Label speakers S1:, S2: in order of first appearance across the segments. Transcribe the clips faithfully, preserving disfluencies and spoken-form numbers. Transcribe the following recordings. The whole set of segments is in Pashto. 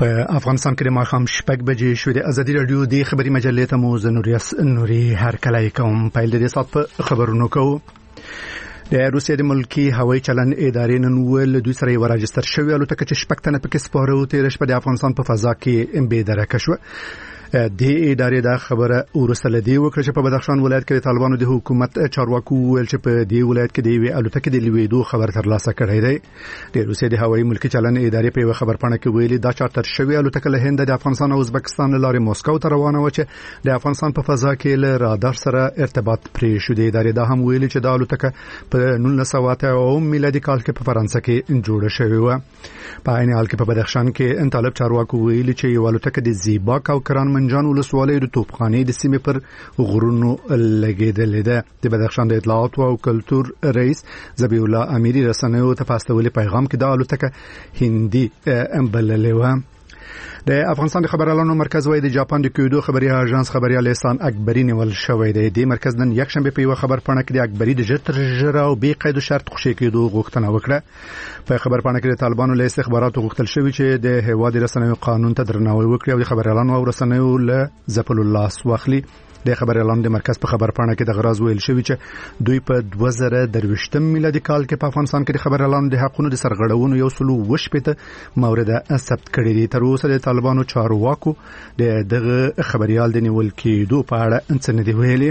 S1: په افغانستان کې د ماښام شپږ بجې شوې د ازادي رادیو د خبري مجلې ته مو زنوریاس نوري هر کله کوم پیل د سات په خبرونو کوو. د روسیې د ملکی هوایي چلن ادارې نن ول دوی سره یو راجستر شوی الوتکه چې شپږ تنه پکې سپاره تیر شپه د افغانستان په فضا کې ام بي درکه شو. د ادارې د خبره ورسله دی وکړه چې په بدخشان ولایت کې د طالبانو د حکومت چارواکو ول چې په دې ولایت کې د وی الوتکه د لویدو خبر ترلاسه کړی دی. د روسیې د هوایي ملکی چلن ادارې په خبر پاڼه کې ویلي دا چارتر شوی الوتکه له هند د افغانستان او ازبکستان لارې موسکو ته روانه و چې د افغانستان په فضا کې له رادار سره ارتباط پرې شو. د ادارې دا هم ویلي چې د الوتکه په نولس سوه او میلادي کال کې په فرانسه کې جوړه شوې و. په عین حال کې په بدخشان کې ان طالب چارواکو ویلي چې یو الوتکه د زیباک او کران منجان ولسوالۍ د توپخانې د سیمې پر غرونو لګیدلې ده. د بدخشان د اطلاعات او کلتور رئیس ذبیح الله امیری رسنیو ته پاستولي پیغام کې د الوتکه هندي امبللې و. د افغانستان د خبريالانو مرکز وای د جاپان د کیودو خبري اژانس خبريال احسان اکبری نیول شوی دی. د مرکز نن یک شنبه په یو خبر پاڼه کې د اکبری د جتر جره او بی قید شرط خوشی کېدو غوښتنه وکړه. په خبر پاڼه کې د طالبانو له استخباراتو غوښتل شوی چې د هواد رسنیو قانون ته درناوی وکړي او د خبريالانو او رسنیو له ځپل الله سواخلي. د خبريالانو د مرکز په خبر پاڼه کې د غراز ویل شوی چې دوی په دوه زره درویشتم میلادي کال کې په افغانستان کې د خبريالانو د حقوقو د سرغړونو یو سلو وشپته مورد ثبت کړی دي. تر اوسه د طالبانو چارواکو د دغه خبريال د نیول کېدو په اړه څه نه دی ویلي.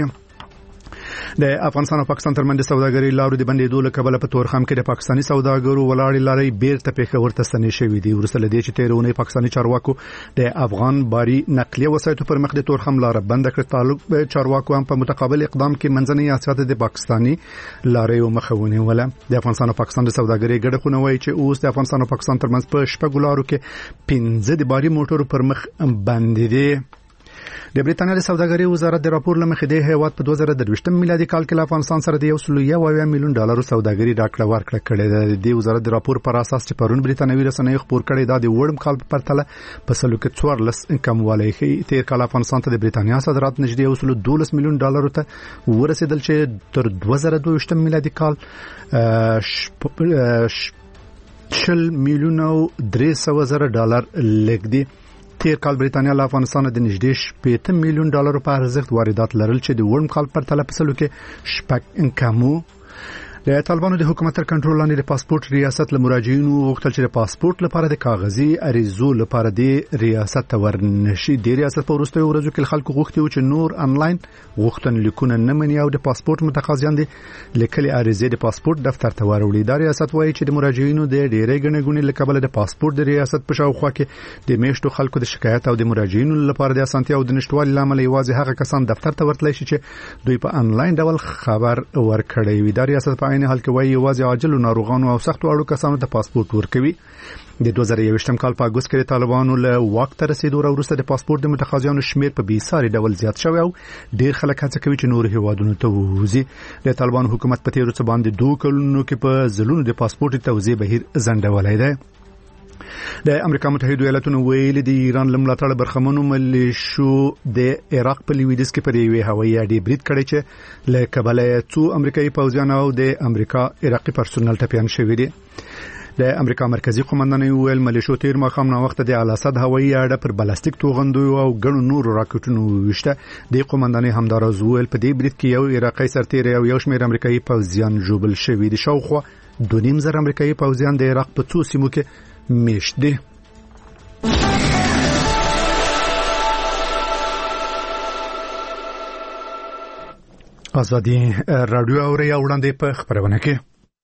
S1: د افغانستان او پاکستان ترمنځ د سوداګرۍ لارو د بندېدو له کبله په تورخم کې د پاکستاني سوداګرو ولاړې لارې بیرته پېښور ته ستنې شوې دي. ورسره د چې تیرونه پاکستاني چارواکو د افغان باري نقلیه وسایطو پر مخ د تورخم لار بند کړ. تعلق چارواکو هم په متقابل اقدام کې منځنۍ اسیا د پاکستاني لارې مخاوني ولا. د افغانستان او پاکستان د سوداګرۍ ګډه خونه وایي چې اوس د افغانستان او پاکستان ترمنځ په شپږ لارو کې پنځه د باري موټرو پر مخ بند دي. د بریټانیا د سوداګرۍ وزارت د راپور لمخې د هیواد په دوه زره درویشتم میلادي کال کې له افغانستان سره د یو سل یو اویا میلیون ډالر سوداګري راکړه ورکړه کړې ده. د وزارت د راپور پر اساس چې پرون بریټانوي رسنیو خبر کړی دا د وړم کال په پرتله په سلو کې څوارلس کموالی ښیي. تیر کال افغانستان ته د بریټانیا صادرات نږدې یو سل دولس میلیون ډالر ته ورسېدل چې تر دوه زره دویشتم میلادي کال شل میلیون او درې سوه زره ډالر لګ دي. تیر کال بریټانیا له افغانستان د نږدې شپږ میلیون ډالر په ارزښت واردات لرل چې د وړم کال په پرتله په سلو کې شپږ کمو. د طالبانو د حکومت تر کنټرول لاندې د پاسپورت ریاست له مراجعینو غوښتل چې د پاسپورت لپاره د کاغذي عریضو لپاره د ریاست ته ورنشي. د ریاست په وروستیو ورځو کې خلکو غوښتي و چې نور انلاین غوښتنلیکونه نه مني او د پاسپورت متقاضیان دي لیکلي عریضې د پاسپورت دفتر ته وروړي. دا ریاست وایي چې د مراجعینو د ډېرې ګڼې ګوڼې له کبله د پاسپورت د ریاست په شاوخوا کې د میشتو خلکو د شکایت او د مراجعینو لپاره د اسانتیا او د نشټوالي لامل یوازې هغه کسان دفتر ته ورتلی شي چې دوی په انلاین ډول خبر ورکړي وي. دا ریاست په عین حال کې وایي یوازې عاجل ناروغانو او سخت اړو کسانو ته پاسپورت ورکوي. د دوه زره یوویشتم کال په اګوست کې طالبانو له واک ته رسیدو وروسته د پاسپورت د متقاضیانو شمیر په بیساري ډول زیات شوی او ډیر خلک هڅه کوي چې نور هیوادونو ته ووځي. د طالبانو حکومت په تیرو څه باندې دوه کلونو کې په ځلونو د پاسپورت توزیع بهیر ځنډولای دی. د امریکا متحده ایالاتونو ویلي د ایران لملاتړ برخمنو ملیشو د عراق په لویدیځ کې پر یوې هوایي اډې برید کړی چې له کبله څو امریکایي پوځیان او د امریکا عراقي پرسونل ټپیان شوي دي. د امریکا مرکزی قومندان ویل ملیشو تیر ماښام نو وخت د الاسد هوایي اډه پر بلاستیک توغندو او ګڼو نور راکټونو وشته. د قومندان همدارز ویل په دې برید کې یو عراقي سرتیر او یو شمېر امریکایي پوځیان ژوبل شوي دي. شاوخوا دوه نیم زره امریکایي پوځیان د عراق په څو سیمو کې میشت دي. ازادي رادیو اوري وړاندې په خبرونه کې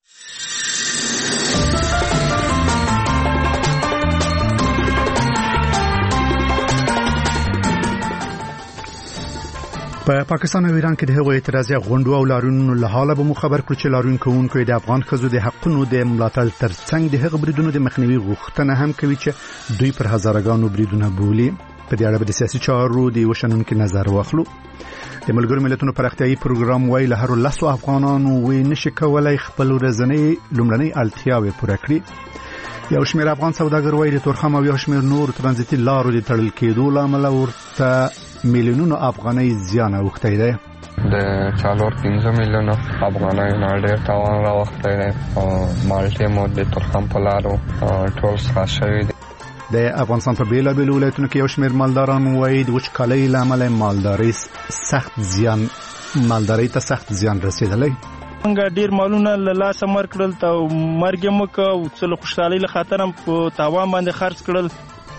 S1: په پاکستان او ایران کې د هغوی اعتراضي غونډو او لارونو له حاله به مو خبر کړو چې لارون کوونکو د افغان ښځو د حقونو د ملاتړ ترڅنګ د هغو بریدونو د مخنیوي غوښتنه هم کوي چې دوی پر هزارګانو بریدونه بولي. په دې اړه به د سیاسي چارو د وشنونکو نظر واخلو. د ملګرو ملتونو پراختیايي پروګرام وایي له هر لسو افغانانو وې نشي کولای خپل ورځنی لومړنۍ اړتیاوې پوره کړي. یو شمېر افغان سوداګر وایي د تورخم او یو شمېر نور ترانزیتي لارو د تړل کېدو لامل ورته میلیونونو افغانۍ زیان اوښتی دی.
S2: د څلور پنځه میلیونو افغانۍ نه ډېر تاوان راوښتی دی او مالټې مو د تورخم په لارو ټول څخه شوي دي.
S1: د افغانستان په بیلابیلو ولایتونو کې یو شمېر مالداران وایي د وچکالۍ له امله مالداري سخت زیان مالداري ته سخت زیان رسیدلی.
S3: څنګه ډیر مالونه له لاسه مر کړل ته مرګ یې مکه او څه له خوشحالۍ له خاطر هم په تاوان باندې خرڅ کړل.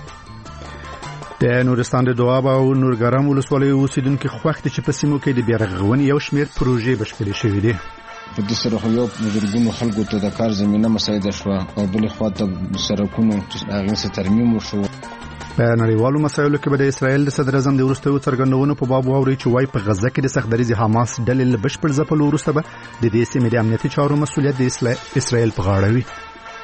S1: د نورستان د دواب او نورګرام ولسوالۍ اوسیدونکو خوښ دي چې په سیمو کې د بیارغونې یو شمېر پروژې بشپړې شوې دي.
S4: په دې سره خو یو بزرګونو خلکو ته د کار زمینه مساعده شوه او بلې خوا ته سړکونو هغې څه ترمیم وشو.
S1: په نړیوالو مسایلو کې به د اسرائیل د صدر اعظم د وروستیو څرګندونو په باب واوري چې وايي په غزه کې د سخت دریځ حماس ډلې له بشپړ ځپلو وروسته به د دې سیمې د امنیتي چارو مسؤلیت د اسرائیل په غاړه وي.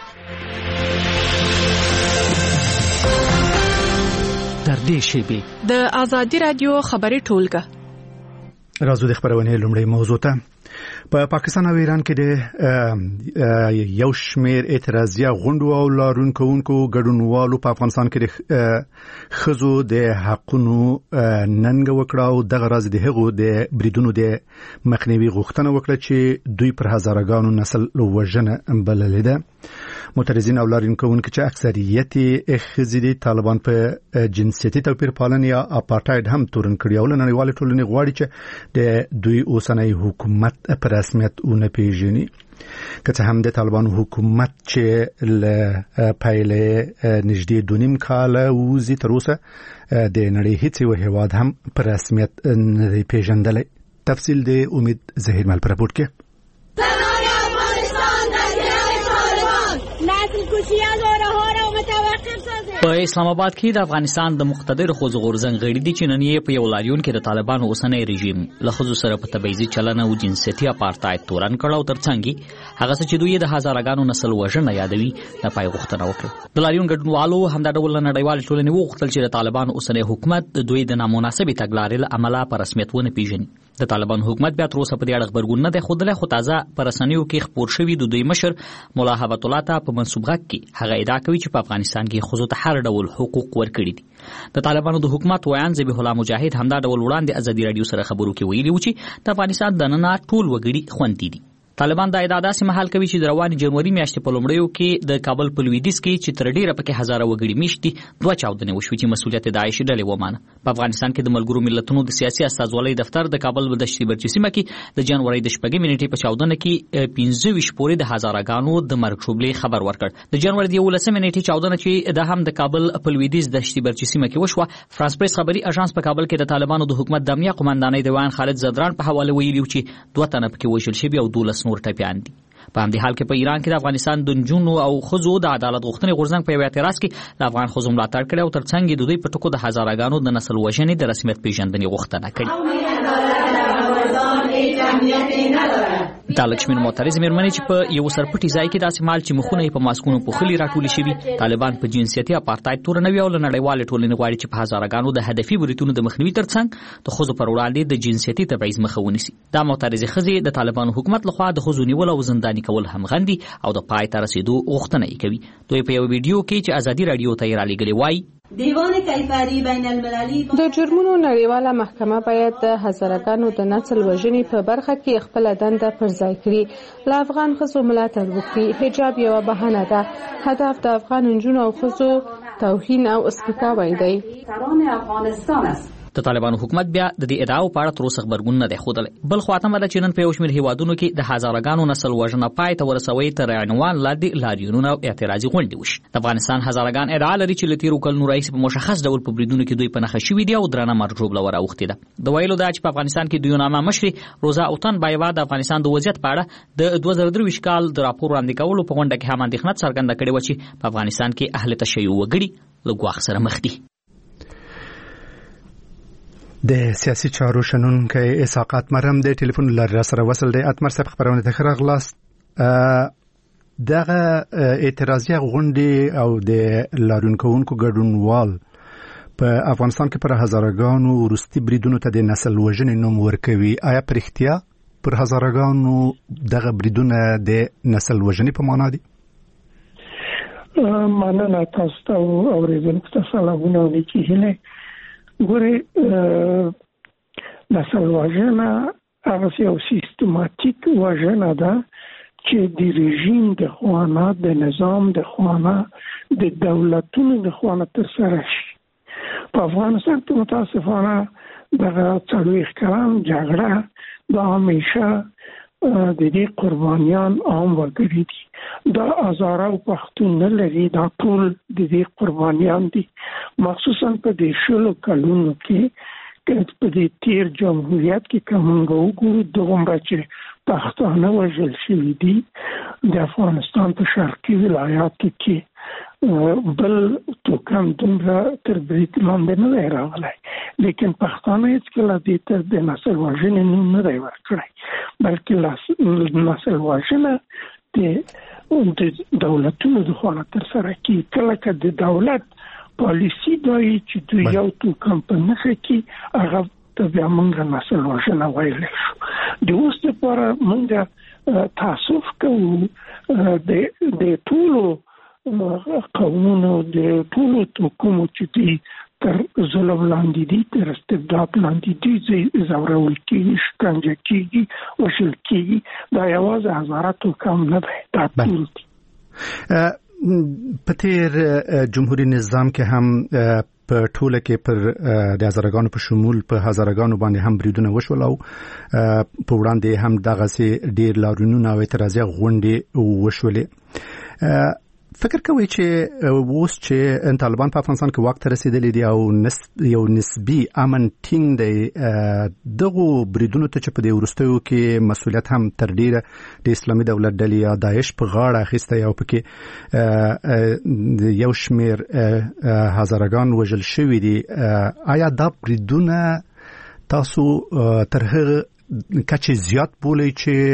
S5: تر دې شیبې د آزادي رادیو خبري ټولګه
S1: راځو د خبرونې لومړی موضوع ته. په پا پاکستان او ایران کې د یو شمېر اعتراضیه غونډو او لارونکوونکو ګډونوالو په افغانستان کې د ښځو د حقونو ننګه وکړه او دغه راز د هغو د بریدونو د مخنیوي غوښتنه وکړه چې دوی پر هزارګانو نسل وژنه بللې ده. معترضین او لارونکوونکو چې اکثریت ښځې دي طالبان په جنسیتي توپیر پالنې یا اپارټاید هم تورن کړي او نړیوال ټولنې غواړي چې د دوی اوسنۍ حکومت په رسمیت ونه پیژني. که څه هم د طالبانو حکومت چې له پیلې نږدې دوه نیم کاله وځي تر اوسه د نړۍ هیڅ یو هیواد هم په رسمیت نه دی پیژندلی. تفصیل د امید زهیرمل په راپورټ کې.
S6: په اسلام آباد کې د افغانستان د مقتدر ښځو غورځنګ غړي دي چې نن یې په یو لاریون کې د طالبانو اوسنی رژیم له ښځو سره په تبعیضي چلن او جنسیتي اپارټاید تورن کړ او ترڅنګ هغه څه چې دوی د هزارګانو نسل وژنه یادوي د پای غوښتنه وکړه. د لاریون ګډونوالو همدا ډول نړیوال ټولنې وغوښتل چې د طالبانو اوسنی حکومت دوی د نامناسبې تګلارې له امله په رسمیت ونه پیژني. د طالبان حکومت بیا تر اوسه په دې اړه خبرګون نه دی ښودلی، خو تازه په رسنیو کې خپور شوي د دوی مشر ملا هبت الله ته په منسوب غږ کې هغه ادعا کوي چې په افغانستان کې ښځو ته هر ډول حقوق ورکړي دي. د طالبانو د حکومت ویان ذبیح الله مجاهد همدا ډول وړاندې ازادي رادیو سره خبرو کې ویلي و چې د افغانستان دننه ټول وګړي خوندي دي. طالبان دا ادعا داسې مهال کوي چې د روانې جنوري میاشتې په لومړیو کې د کابل په لویدیځ کې چې تر ډیره پکې هزاره وګړي میشت دي دوه چاودنې وشوې چې مسؤلیت داعش ډلې ومانه. په افغانستان کې د ملګرو ملتونو د سیاسي استازولۍ دفتر د کابل د دشتي برچي سیمه کې د جنوري د شپږمې نیټې په چاودنه کې پنځه ویشت پورې د هزارګانو د مرګ شوبلې خبر ورکړ. د جنوري د یولسمې نیټې چاودنه چې د هم د کابل په لویدیځ دشتي برچي سیمه کې وشوه، فرانس پریس خبري اژانس په کابل کې د طالبانو د حکومت د امنیه قومندانۍ د ویان خالد زدران په حواله ویلي چې دوه تنه پکې وژل شوي او دولس نور ټپیان دي. په همدې حال کې په ایران کې د افغانستان د نجونو او ښځو د عدالت غوښتنې غورځنګ په یو اعتراض کې د افغان ښځو ملاتړ کړی او ترڅنګ د دوی په ټکو د هزارګانو د نسل وژنې د رسمیت پیژندنې غوښتنه کړې. دا لکشمن معترض مېرمنې چې په یو سرپټي ځای کې داسې مال چې مخونه یې په ماسکونو پوښلي راټولې شوي طالبان په جنسیتي اپارټاید تورنوي او له نړیوالې ټولنې غواړي چې په هزارګانو د هدفي بریدونو د مخنیوي ترڅنګ د ښځو پر وړاندې د جنسیتي تبعیض مخه ونیسي. دا معترضې ښځې د طالبانو حکومت لخوا د ښځو نیول او زنداني کول هم غندي او د پای ته رسیدو غوښتنه یې کوي. دوی په یو ویډیو کې چې ازادي رادیو ته یې رالیږلې وایي
S7: دیوان کیفری بین المللی
S8: د جرمونو نړیواله محکمه باید د هزارګانو د نسل وژنې په برخه کې خپل دنده پر ځای کړي. له افغان ښځو ملاتړ وکړي. حجاب یوه بهانه ده. هدف د افغان نجونو او ښځو توهین او سپکاوی دی.
S7: سران افغانستان است.
S6: د طالبانو حکومت بیا د دې ادعاو په اړه تر اوسه خبرګون نه دی ښودلی. بل خوا ته مده چې نن په یو شمېر هیوادونو کې د هزارګانو نسل وژنه پای ته ورسوي تر عنوان لاندې لاریونونه او اعتراضي غونډې وشي. د افغانستان هزارګان ادعا لري چې له تېرو کلونو راهیسې په مشخص ډول په بریدونو کې دوی په نښه شوي دي او درنه مرګ ژوبله وراوښتې ده. د ویلو دا چې په افغانستان کې دوی نامه مشرې روزا اوتن بایوا د افغانستان د وضعیت په اړه د دوه زره درویشت کال د راپور وړاندې کولو په غونډه کې هم اندېښنه څرګنده کړې وه چې په افغانستان کې اهل تشیع وګړي له ګواښ سره مخ دي.
S1: د سیاسي چارو شنونکی اسحاق مرم د ټلیفون لاره سره وصل دی. اتمر صاحب خبرونه ته راغلاست. دغه اعتراضیه غونډې او د لارونکوونکو ګډونوال په افغانستان کې پر هزارګانو وروستي بریدونو ته د نسل وژنې نوم ورکوي. آیا په رښتیا پر هزارګانو دغه بریدونه د نسل وژنې په معنا دي؟
S9: مننه تاسو ته اورېدونکو ته سلامونه او نیکې هیلې. ګورې نسل وژنه هغه یو سیستماتیک وژنه ده چې د رژیم د خوا نه د نظام د خوا نه د دولتونو د خوانه تر سره شي. په افغانستان کې متاسفانه دغه څلوېښت کلن جګړه دا همیشه د دې قربانیان عام وګړي دي. دا هزاره او پښتون نه لري، دا ټول د دې قربانیان دي. مخصوصا په دې شلو کلونو کې په دې تیر جمهوریت کې کومه وګورو دومره چې پښتانه وژل شوي دي د افغانستان په شرقي ولایاتو کې بل توکم دومره تر برید لاندې نه دی راغلی، لیکن پښتانه هېڅکله دې ته د نسل وژنې نوم نه دی ورکړی، بلکې نسل وژنه د دولتونو د خوا تر سره کېږي. کله که د دولت پالیسي دایي چې دوی یو توکم په نښه کې هغه ته بیا موږ نسل وژنه ویلی شو. د اوس دپاره موږ تاسف کوو د ټولو قومونو د ټولو توکمو چې دوی تر ظلم لاندې دي، تر استبداد لاندې دي، ځورول کېږي، شکنجه کېږي، وژل کېږي. دا یوازې هزاره توکم نه دی، دا ټول دي.
S1: په تیر جمهوریت نظام کې هم په ټوله کې پر د هزارګانو په شمول په هزارګانو باندې هم بریدونه وشول او په وړاندې هم دغه ډیر لارونونه او اعتراضي غونډې وشولې. فکر کوي چې اوس چې طالبان په افغانستان کې واک ته رسیدلي دي او نس یو نسبی امن ټینګ دی، دغه بریدونو ته چې په دې وروستیو کې مسؤلیت هم تر ډیره د اسلامي دولت ډلې یا داعش په غاړه اخیسته او پکې یو شمیر هزارګان وژل شوي دي، آیا دا بریدونه تاسو تر هغه کچې زیات بولئ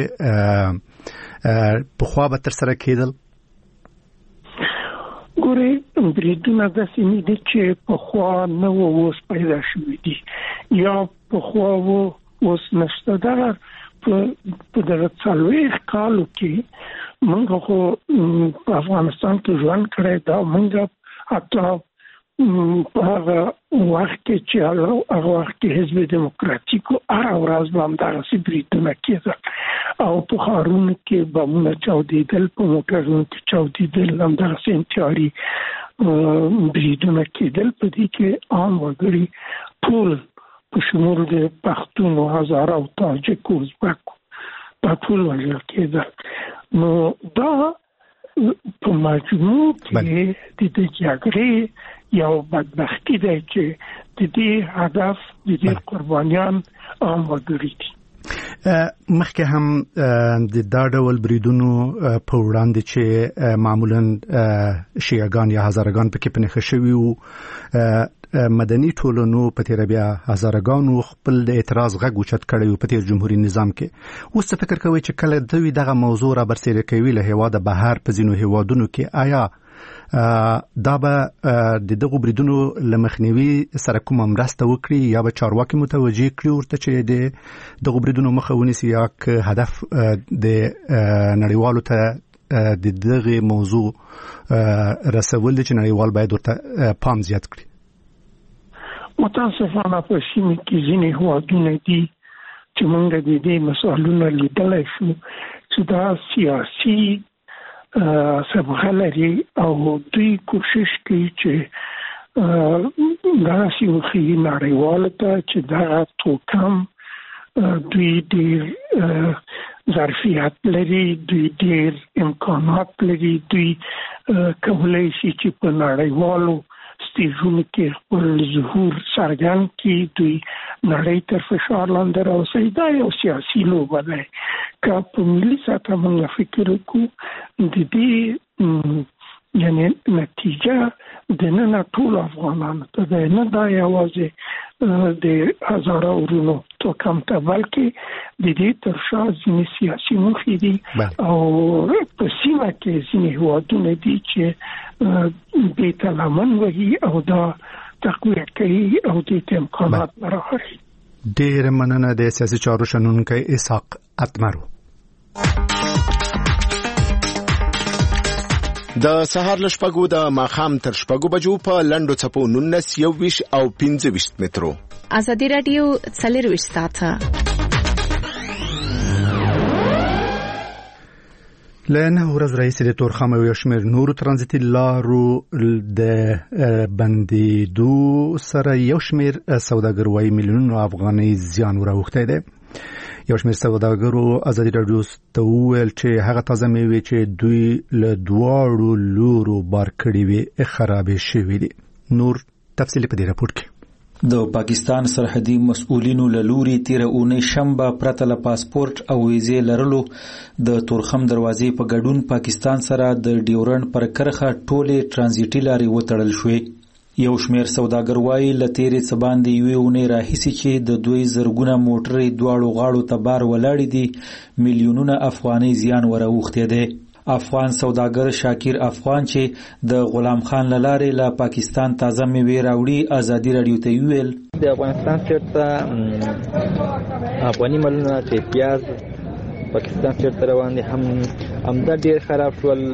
S1: چې پخوا به ترسره کېدل؟
S9: ګورې بریدونه داسې نه دي چې پخوا نه و اوس پیدا شوي دي یا پخوا و اوس نشته. دغه په دغه څلوېښت کالو کې موږ خو په افغانستان کې ژوند کړی، دا موږ حتی په هغه وخت کې چې هغه وخت کې حزب دیموکراتیکو هره ورځ به همدغسې بریدونه کېدل او په ښارونو کې بمونه چاودېدل، په موټرونو کې چاودېدل، همدغسې انتحاري بریدونه کېدل. په دې کې عام وګړي ټول په شمول د پښتون او هزاره او تاجک او ازبک دا ټول وژل کېدل. نو دا په مجموع کې د دې جګړې یو بدبختي دی چې د دې هدف د دې قربانیان عام وګړي دي.
S1: مخکې هم د دا ډول بریدونو په وړاندې چې معمولا شیعهګان یا هزارګان پکې په نښه شوي وو، مدني ټولنو په تېره بیا هزارګانو خپل د اعتراض غږ اوچت کړی و په تېر جمهوري نظام کې. اوس څه فکر کوئ چې کله دوی دغه موضوع را برسېره کوي له هېواده بهر په ځینو هېوادونو کې، آیا دا به د دغو بریدونو له مخنیوي سره کومه مرسته وکړي یا به چارواکي متوجه کړي ورته چې د دغو بریدونو مخه ونیسي، یا که هدف د نړیوالو ته د دغه موضوع رسول دي چې نړیوال باید ورته پام زیات کړي؟
S9: متاسفانه په سیمه کې ځینې هېوادونه دي چې موږ د دې مثالونه لیدلی شو چې دا سیاسي سبغه لري او دوی کوشش کوي چې داسې وښیي نړیوالو ته چې دغه توکم دوی ډېر ظرفیت لري، دوی ډېر امکانات لري، دوی کولی شي چې په نړیوالو سټیجونو کې خپل ظهور څرګند کړي، دوی نړۍ تر فشار لاندې راوستي. دا یو سیاسي لوبه ده. که په ملي سطحه موږ فکر وکړو د دې یعنی نتیجه د نن ټول افغانانو ته ده، نه دا یوازې د هزاره ورونو توکم ته، بلکې د دې تر شا ځینې سیاسي موخې دي او په سیمه کې ځینې هېوادونه دي چې دې ته لمن وهي او دا تقویه کوي او دې ته امکانات برابروي.
S1: ډېره مننه د سیاسي چارو شنونکی اسحاق اتمرو.
S10: د سهار له شپږو د ماښام تر شپږو بجو په لنډو څپو نولس، یوویشت او پنځه ویشت مترو.
S5: ازادي راډیو څلرویشت ساعته
S1: لنه ورځ رئیس د تورخم او شمیر نور ترانزیتي لارو د بندیدو سره یو شمیر سوداګر وايي میلیونونو افغانۍ زیان وراوښتی دی. یو شمیر سوداګرو ازادي راډیو ته وویل چې هغه تازه میوې چې دوی له دواړو لورو بار کړي وي خرابې شوي دي. نور تفصیل په دې راپور کې.
S11: د پاکستان سرحدي مسؤلینو له لوري تیره اونۍ شنبه پرته له پاسپورت او ویزې لرلو د تورخم دروازې په ګډون پاکستان سره د ډیورنډ پر کرښه ټولې ترانزیتي لارې وتړل شوې. یو شمیر سوداګر وايي له تیرې څه باندې یوې اونۍ راهیسې چې د دوی زرګونه موټرې دواړو غاړو ته بار ولاړې دي، میلیونونه افغانۍ زیان وراوښتی دی. افغان سوداګر شاکر افغان چې د غلام خان لاره له پاکستان تازه میوې راوړي ازادي راډیو ته ویل
S12: د افغانستان چیرته افغاني مالونه چې پیاز پاکستان چیرته روان دي هم همدا ډیر خراب شول،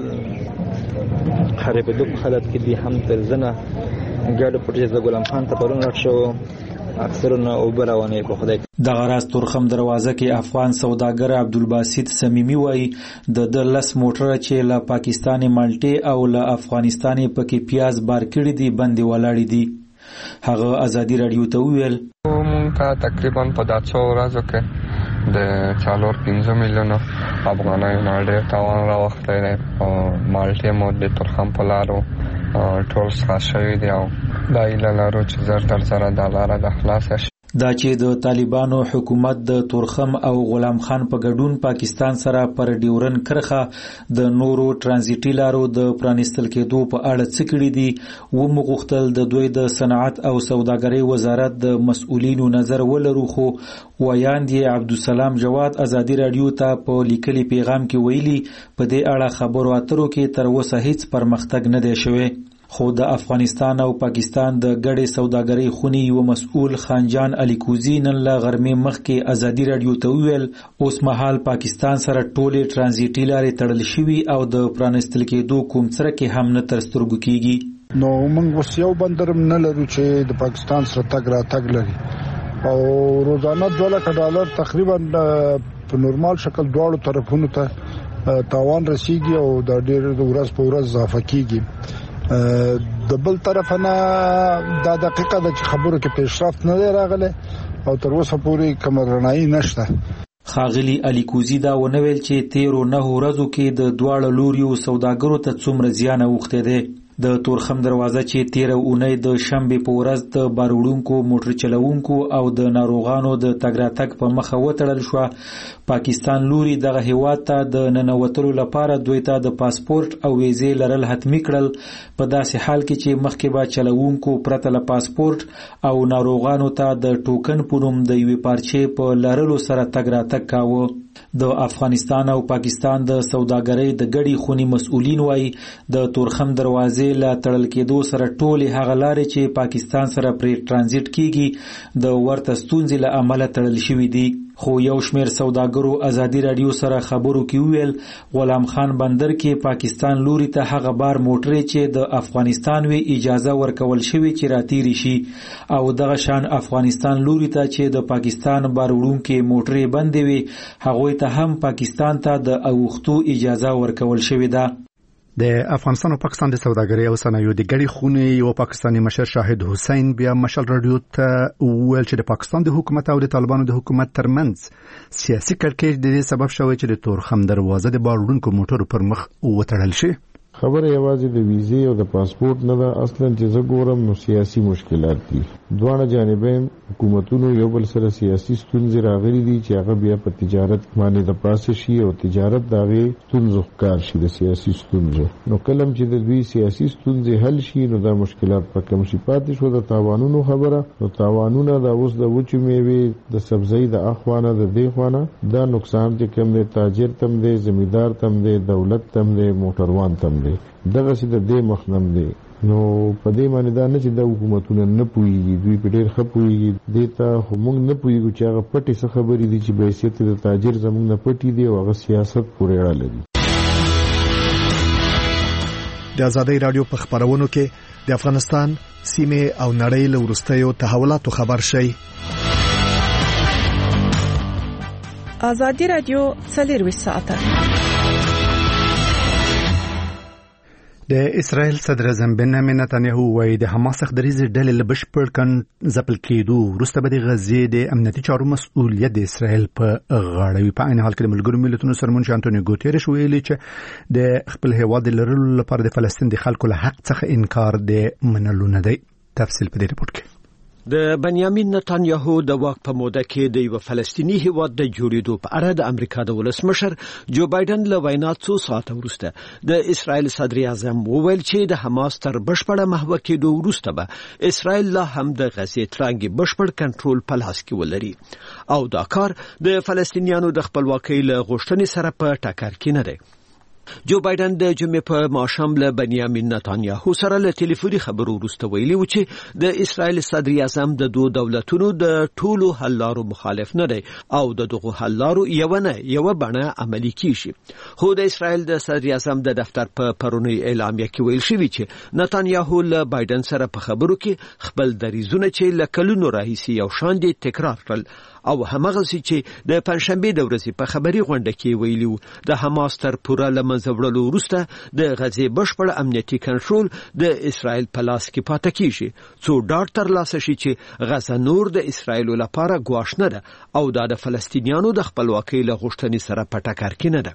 S12: خرابېدو په حالت کې دي. هم تر ځنه ګاډو پټې د غلام خان ته پرون راښو اکثرونه اوبه روانې په خدای.
S11: دغه راز تورخم دروازه کې افغان سوداګر عبدالباسط سمیمی وایي د د لس موټره چې له پاکستان مالټې او له افغانستان پکې پیاز بار کړي دي بندي ولاړې دي. هغه ازادي راډیو ته ویل
S2: مونږ ته تقریبا په داسو ورځو کې د څلور پنځه میلیونه افغانۍ نه ډېر تاوان راوښتی دی. مالټې مو د تورخم په لارو ټول څخه شوي دي او دا ایله لرو چې زر در سره دا لاره د خلاصه شي.
S11: دا چې د طالبانو حکومت د تورخم او غلام خان په ګډون پاکستان سره پر ډیورن کرخه د نورو ترانزیتي لارو د پرانیستل کېدو په اړه څه کړي دي و مغوښتل د دوی د صنعت او سوداګرۍ وزارت د مسؤلینو نظر ولرو، خو ویاند یې عبدالسلام جواد ازادي راډیو ته په لیکلي پیغام کې ویلي په دې اړه خبرو اترو کې تر اوسه هیڅ پرمختګ نه دی شوی. خو د افغانستان او پاکستان د ګډې سوداګرۍ خونی یو مسؤل خانجان الیکوزی نن له غرمې مخکې ازادي راډیو ته ویل اوس مهال پاکستان سره ټولې ترانزیتي لارې تړل شوي او د پرانیستل کېدو کوم څرک هم نه تر سترګو کیږي.
S13: نو موږ اوس یو بندر نه لرو چې د پاکستان سره تګ راتګ لري او روزانه دوه لک ډالر تقریبا په نورمال شکل دواړو طرفونو ته تاوان رسیږي او د ډېر ورځ په ورځ اضافه کیږي. د بل طرف نه دا دقیقه ده چې خبرو کې پیشرفت نه دی راغلی او تر اوسه پورې کوم رڼایي نشته.
S11: ښاغلي الیکوزي دا ونه ویل چې تیرو نهو ورځو کې د دواړو لوریو سوداګرو ته څومره زیان اوښتی دی. د تورخم دروازه چې تیره اونۍ د شنبې په ورځ د بار وړونکو موټر چلوونکو او د ناروغانو د تګ راتګ په مخه وتړل شوه، پاکستان لوري دغه هیواد ته د ننوتلو لپاره دوی ته د پاسپورت او ویزې لرل حتمي کړل، په داسې حال کې چې مخکې به چلوونکو پرته له پاسپورت او ناروغانو ته د ټوکن په نوم د یوې پارچې په لرلو سره تګ راتګ کاوه. د افغانستان او پاکستان د سوداګرۍ د ګډې خونی مسؤلین وایي د تورخم دروازې له تړل کېدو سره ټولې هغه لارې چې پاکستان سره پرې ترانزیت کیږي د ورته ستونزې له امله تړل شوي دي. خو یو شمیر سوداګرو ازادي راډیو سره خبرو کې ویل غلام خان بندر کې پاکستان لوري ته هغه بار موټرې چې د افغانستان وی اجازه ورکول شوی چې راتېری شي او دغه شان افغانستان لوري ته چې د پاکستان بار وړونکو موټرې بندې وي هغه ته هم پاکستان ته د اوختو اجازه ورکول شوې ده.
S1: د افغانستان او پاکستان د سوداګرۍ او صنایعو د ګډې خونې یو پاکستاني مشر شاهد حسین بیا مشال راډیو ته ویل چې د پاکستان د حکومت او د طالبانو د حکومت ترمنځ سیاسي کړکېچ د دې سبب شوی چې د تورخم دروازه د بار وړونکو موټرو پر مخ وتړل شي.
S14: خبره یوازې د ویزې او د پاسپورت نه ده، اصلا چې زه ګورم نو سیاسي مشکلات دي. دواړه جانبین حکومتونو یو بل سره سیاسي ستونزې راغلي دي چې هغه بیا په تجارت باندې د پاسه شي او تجارت د هغې ستونزو ښکار شي د سیاسي ستونزو. نو کله چې د دوی سیاسي ستونزې حل شي نو دا مشکلات په کم شي. پاتې شو د تاوانونو خبره، نو تاوانونه د اوس د وچو میوې د سبزۍ د اخوانه د دې خوانه دا نقصان چې کم دی تاجر تم دی، زمیندار تم دی، دولت تم دی، موټروان تم دی، دغه چې د دې مخنم دی. نو په دې باندې دا نه چې د حکومتونو نه پوهیږي، دوی په ډېر ښه پوهیږي. دې ته خو موږ نه پوهیږو چې هغه پټې څه خبرې دي چې بحیثیت د تاجر زموږ نه پټې دي او هغه سیاست پورې اړه لري.
S15: د ازادۍ راډیو په خبرونو کې د افغانستان سیمه او نړۍ له وروستیو تحولاتو خبر شي.
S5: ازادي راډیو څلور ساعته
S1: د اسرائیل صدر اعظم بنیامین نتانیاهو وایي د حماس خدریز ډلې له بشپړ کن ځپل کېدو وروسته به د غزې د امنیتي چارو مسؤلیت د اسرائیل په غاړه وي. په عین حال کې د ملګرو ملتونو سرمنشي انټونیو ګوتيرش ویلي چې د خپل هیواد لرلو لپاره د فلسطین د خلکو له حق څخه انکار د منلو نه دی. تفصیل په دې رپورت کې.
S16: د بنیامین نتانیاهو د واک په موده کې د یو فلسطینی هیواد د جوړېدو په اړه د امریکا د ولسمشر جو بایدن له وینا څو ساعته وروسته د اسرائیل صدر اعظم وویل چې د حماس تر بشپړه محو کېدو وروسته به اسرائیل لا هم د غزې ترانګي بشپړ کنټرول په لاس کې ولري او دا کار د فلسطینیانو د خپلواکۍ له غوښتنې سره په ټکر کې نه دی. جو بایدن د جمعې په ماښام له بنیامین نتانیاهو سره له ټلیفوني خبرو وروسته ویلي و چې د اسرائیل صدر اعظم د دوه دولتونو د ټولو حل لارو مخالف نه دی او د دغه حل لارو یو نه یو بڼه عملي کیږي. خو د اسرائیل د صدر اعظم د دفتر په پرونی اعلامیه کې ویل شوی چې نتانیاهو له بایدن سره په خبرو کې خپل دریزونه چې له کلونو راهیسي یو شان دي تکرار کړل او همغه چې د پنځشنبه د ورځې په خبري غونډه کې ویلو د حماس تر پوره لمنځه وړلو وروسته د غزې بشپړ امنیتي کنټرول د اسرائیل په لاس کې پاتې کیږي څو ډاډ ترلاسه شي چې غزه نور د اسرائیل لپاره ګواښ نه ده او دا د فلسطینیانو د خپلواکۍ له غوښتنې سره په ټکر کې نه ده.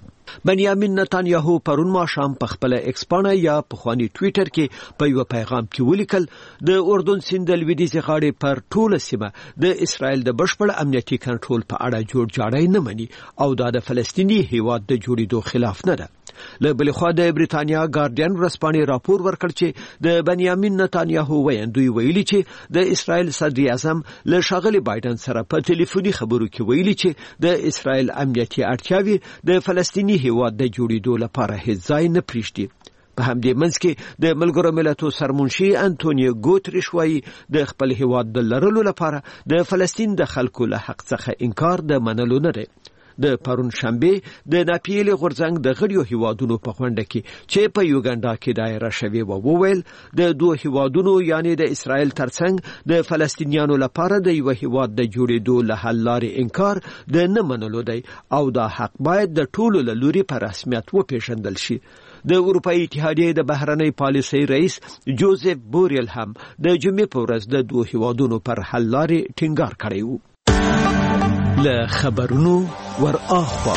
S16: بنیامین نتانیاهو پرون ماښام په خپل ایکس پاڼه یا پخوانی ټویټر کې په یو پیغام کې ولیکل د اردن سیند د لویدیځې غاړې پر ټوله سیمه د اسرائیل د بشپړ امنیتي کنټرول په اړه جوړ جاړی نه مني او دا د فلسطینی هیواد د جوړېدو خلاف نه ده. له بل خوا د بریتانیا ګارډین ورځپاڼې راپور ورکړ چې د بنیامین نتانیاهو ویاندوی ویلي چې د اسرائیل صدر اعظم له ښاغلي بایدن سره په ټلیفوني خبرو کې ویلي چې د اسرائیل امنیتي اړتیاوې د فلسطینی هیواد د جوړېدو لپاره هیڅ ځای نه پریږدي. په همدې منځ کې د ملګرو ملتونو سرمنشي انټونیو ګوتریش وایي د خپل هیواد د لرلو لپاره د فلسطین د خلکو له حق څخه انکار د منلو نه دی. د پرون شنبه د ناپیلي غورځنګ د غړیو هیوادونو په غونډه کې چې په یوګاندا کې دایره شوی و وویل د دوه هیوادونو یعنی د اسرائیل ترڅنګ د فلسطینیانو لپاره د یو هیواد د جوړېدو له حل لارې انکار د نه منلو دی او دا حق باید د ټولو له لوري په رسمیت وپېژندل شي. د اروپאי اتحادیې د بهرنۍ پالیسۍ رئیس جوزف بوریل هم د جمعې په ورځ د دوه هیوادونو پر حل لارې ټینګار کړی و. له خبرونو ور اخوا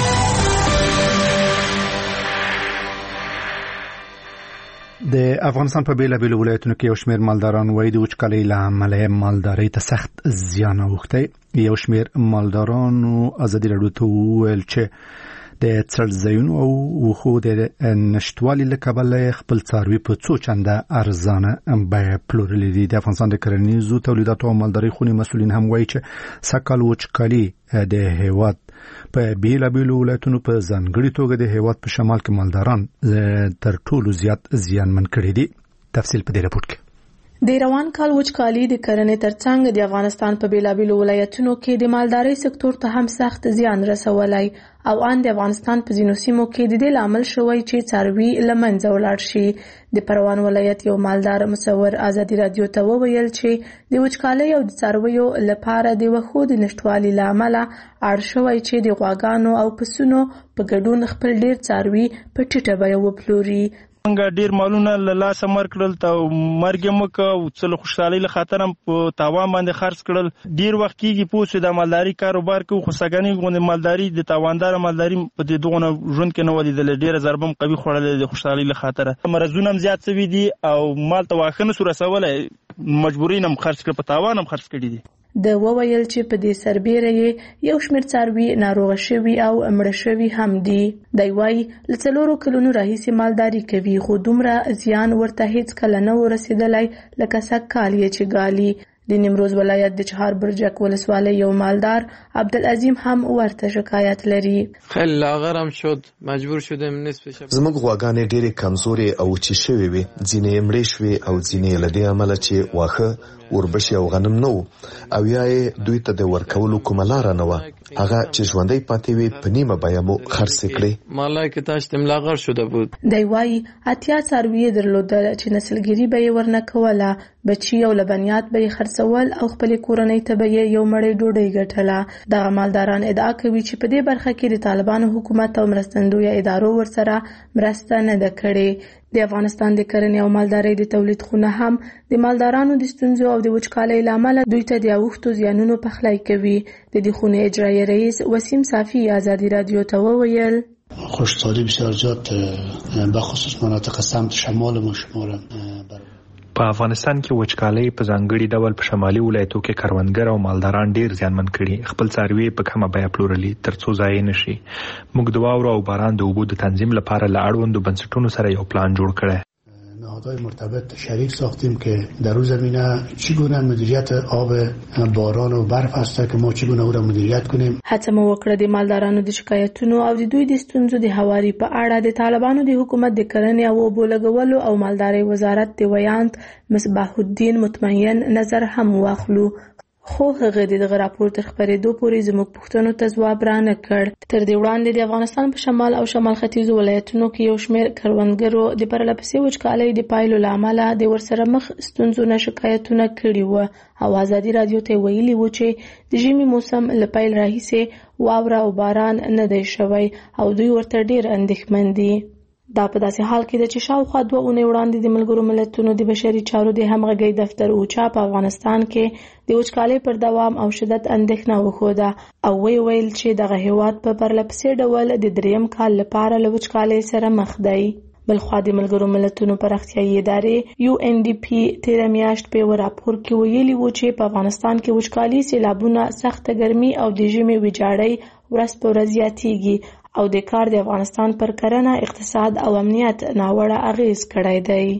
S1: د افغانستان په بیلا بیل ولایتونو کې یو شمېر مالداران وایي د وچکالۍ له امله مالدارۍ ته سخت زیان اوښتی. یو شمېر مالدارانو ازادي راډیو ته وویل چې د څړځایونو او وښو د نشتوالي له کبله خپل څاروي په څو چنده ارزانه بیه پلورلي دي. د افغانستان د کرنیزو تولیداتو او مالدارۍ خونې مسؤلین هم وایي چې سږکال وچکالي د هیواد په بیلابیلو ولایتونو په ځانګړي توګه د هیواد په شمال کې مالداران تر ټولو زیات زیانمن کړي دي. تفصیل په دې راپور کې.
S8: د روان کال وچکالي د کرنې ترڅنګ د افغانستان په بیلابیلو ولایتونو کې د مالدارۍ سکتور ته هم سخت زیان رسولی او ان د افغانستان په ځینو سیمو کې د دې لامل شوی چې څاروي له منځه ولاړ شي. د پروان ولایت یو مالدار مصور ازادي راډیو ته وویل چې د وچکالۍ او د څارویو لپاره د وښو د نشتوالي له امله اړ شوی چې د غواګانو او پسونو په ګډون خپل ډیر څاروي په ټیټه بیه وپلوري.
S3: څنګه ډیر مالونه له لاسه مر کړل ته مرګ مک او څل خوشحالي له خاطر په تاوان باندې خرڅ کړل. ډیر وخت کېږي پوسې د مالداري کاروبار کوي خو سګنی غونډه مالداري د تاواندار مالداري په دې دغه ژوند کې نه ولیدل. ډیر ضربم قوي خوړل د خوشحالي له خاطر مرزونه هم زیات شوي دي او مال ته واخنه سور رسولای مجبورین هم خرڅ کړ په تاوان هم خرڅ کړي دي.
S8: د وویل چې په دې سربېره یو شمېر څاروي ناروغه شوي او مړه شوي هم دي. دی وایي له څلورو کلونو راهیسې مالداري کوي خو دومره زیان ورته هیڅ کله نه ورسېدلی لکه سږکال یې چې ګالي. د نیمروز ولایت د چهار برجک ولسوالۍ یو مالدار عبدالعظیم هم ورته شکایت لري.
S17: خیلی لاغرم شد مجبور شدم نصف شب.
S18: زموږ غواګانې ډېرې کمزورې او وچې شوې وې، ځینې یې مړې شوې او ځینې یې له دې امله چې واښه وربشې او غنم نه وو او یا یې دوی ته د ورکولو کومه لاره نه وه. هغه چې ژوندی پاتې وې په نیمه بیه مو خرڅې کړې.
S17: مالای که داشتم لاغر شده بود.
S8: دی وایي اتیا څاروي یې درلودل چې نسلګري به یې ورنه کوله، بچي او لبنیات به یې خرڅول او خپلې کورنۍ ته به یې یو مړۍ ډوډۍ ګټله. دغه مالداران ادعا کوي چې په دې برخه کې د طالبانو حکومت او مرستندویه ادارو ورسره مرسته نه ده کړې. د افغانستان د کرنې او مالدارۍ د تولید خونه هم د مالدارانو د ستونزو او د وچکالۍ له امله دوی ته د اوښتو زیانونو پخلی کوي. د دې خونې اجرایي رئیس وسیم صافی ازادي رادیو ته وویل
S19: خشکسالی بسیار زیاد به خصوص مناطق سمت شمال ما شماره.
S20: په افغانستان کې وچکالۍ په ځانګړي ډول په شمالي ولایتو کې کروندګر او مالداران ډیر زیانمن کړي، خپل څاروي په کمه بیه پلورلي ترڅو ضایع نشي. موږ د واورو او باران د اوبو د تنظیم لپاره له اړوندو بنسټونو سره یو پلان جوړ کړی.
S19: نهادهای مرتبط شریک ساختیم که در اون زمینه چگونه مدیریت آب باران و برف هست که ما چگونه او را مدیریت کنیم.
S8: هڅه مو وکړه د مالدارانو د شکایتونو او د دوی د ستونزو د هواري په اړه د طالبانو د حکومت د کرنې او اوبو لګولو او مالدارۍ وزارت د ویاند مصباح الدین مطمئن نظر هم واخلو، خو هغه دغه راپور تر خبرېدو پورې زموږ پوښتنو ته ځواب را نه کړ. تر دې وړاندې د افغانستان په شمال او شمال ختیځو ولایتونو کې یو شمېر کروندګرو د پرله پسې وچکالۍ د پایلو له امله د ورسره مخ ستونزو نه شکایتونه کړي وو او ازادي رادیو ته ویلي وو چې د ژمي موسم له پیل راهیسې واوره او باران نه دی شوی او دوی ورته ډېر اندېښمن دي. دا په داسې حال کې ده چې شاوخوا دوه اونۍ وړاندې د ملګرو ملتونو د بشري چارو د همغږۍ دفتر اوچا په افغانستان کې د وچکالۍ پر دوام او شدت اندېښنه وښوده او وی ویل چې دغه هیواد په پرله پسې ډول د دریم کال لپاره له وچکالۍ سره مخ دی. بلخوا د ملګرو ملتونو پراختیایي ادارې یو ان ډي پی تیره میاشت په یو راپور کې ویلي وو چې په افغانستان کې وچکالي، سیلابونه، سخته ګرمي او د ژمي ویجاړۍ ورځ په ورځ زیاتېږي او د کار د افغانستان پر کرنه، اقتصاد او امنیت ناوړه اغیز کړی دی.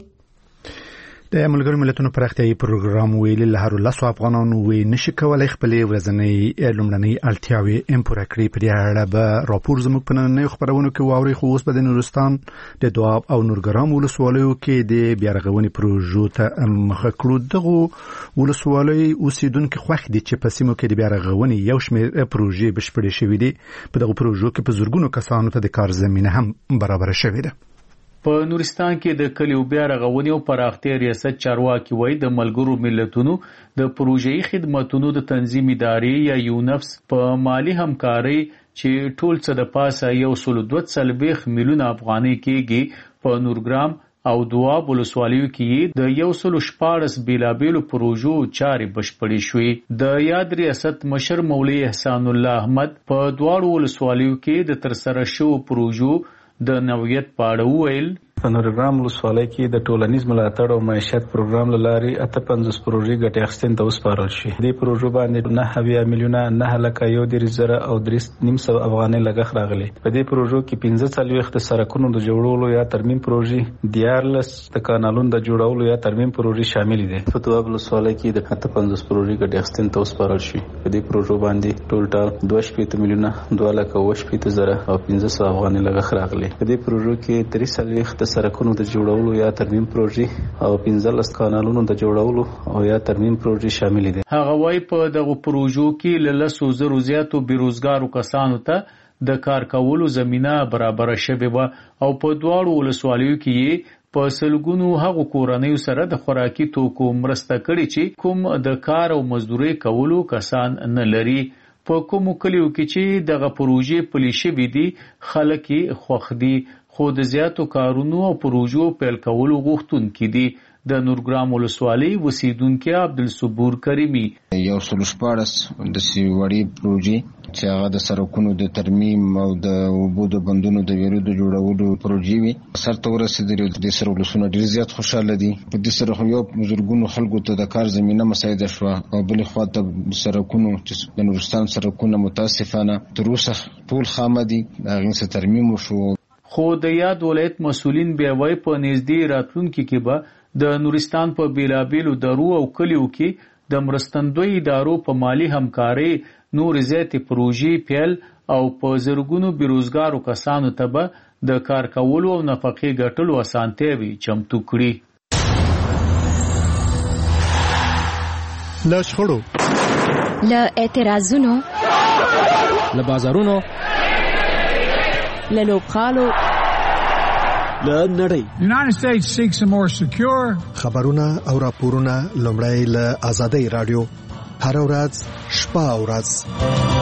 S1: د ملګرو ملتونو پراختیایي پروګرام ویلي له هر لسو افغانانو وی نشي کولای خپلې ورځنۍ لومړنۍ اړتیاوې ام پوره کړي. پر اړه به راپور زموږ په نننۍ خبرونو کې واوري، خو اوس به د نورستان د دواب او نورګرام ولسوالیو کې د بیارغونې پروژو ته مخه کړو. دغه ولسوالۍ اوسیدونکو خوښ دي چې په سیمو کې د بیارغونې یو شمېر پروژې بشپړې شوې دي. په دغه پروژو کې په زرګونو کسانو ته د کار زمینه هم برابر شوې ده.
S11: په نورستان کې د کلیو بیا رغونې او پراختیا ریاست چارواکي وایي د ملګرو ملتونو د پروژې خدماتونو د تنظیم ادارې یا یونفس په مالی همکارۍ چې ټول څه د پاسه یو سل دوه څلوېښت میلیونه افغانۍ کېږي په نورګرام او دواب ولسوالیو کې د یو سل شپاړس بیلابیلو پروژو چارې بشپړې شوې. د یاد ریاست مشر مولوي احسان الله احمد په دواړو ولسوالیو کې د ترسره شوو پروژو د نوعیت په اړه وویل.
S20: په نورګرام ولسوالۍ کې د ټولنیز ملاتړ او معیشت پروګرام له لارې اته پنځوس پروژې ګټې اخیستنې ته وسپارل شوې. دې پروژو باندې نهه اویا میلیونه نه لکه یو دېرش زره او درې نیم سوه افغانۍ لګښت راغلی. په دې پروژو کې پنځه څلوېښت د سړکونو د جوړولو یا ترمیم پروژې، دیارلس د کانالونو د جوړولو یا ترمیم پروژې شامل دي. په دواب ولسوالۍ کې د اته پنځوس پروژې ګټې اخیستنې ته وسپارل شوې. په دې پروژو باندې ټول ټال دوه شپېته میلیونه دوه لکه اووه شپېته زره او پنځه سوه افغانۍ لګښت راغلی. په دې پروژو کې درې څلوېښت د سړکونو د جوړولو یا ترمیم پروژې او پنځلس کانالونو د جوړولو او یا ترمیم پروژې شامل دي.
S11: هغه وايي په دغه پروژو کې له لسو زرو زیاتو بیروزګارو کسانو ته د کار کولو زمینه برابره شوې وه او په دواړو ولسوالیو کې په سلګونو هغو کورنیو سره د خوراکي توکو مرسته کړې چې کوم د کار او مزدورۍ کولو کسان نه لري. په کومو کلیو کې چې دغه پروژې پلي شوې دي خلک یې خوښ دي، خو د زیاتو کارونو او پروژو پیل کولو غوښتونکي دي. د نورګرام ولسوالۍ اوسیدونکي عبدالصبور کریمي
S4: یو سل شپاړس داسې وړې پروژې چې هغه د سړکونو د ترمیم او د اوبو د بندونو د ویرو د جوړولو پروژې وي سرته ورسېدلې. د سره ولسونه ډېر زیات خوشحاله دي. په دې سره خو یو زرګونو خلکو ته د کار زمینه مساعده شوه او بلې خوا ته سړکونو چې د نورستان سړکونه متاسفانه تر اوسه ټول خامه دي، هغې څه ترمیم وشو.
S11: خو د یاد ولایت مسؤلین بیا وایي په نږدې راتلونکي کې به د نورستان په بیلابیلو درو او کلیو کې د مرستندوی ادارو په مالی همکارۍ نور زیاتې پروژې پیل او په زرګونو بیروزګارو کسانو ته به د کار کولو او نفقې ګټلو اسانتیاوې چمتو کړي.
S15: له شخړو،
S21: له اعتراضونو،
S22: له بازارونو،
S21: له لوبغالو،
S16: له نړۍ.
S23: United States seeks a more secure.
S15: خبرونه او راپورونه لومړی له آزادۍ رادیو هر ورځ شپه او ورځ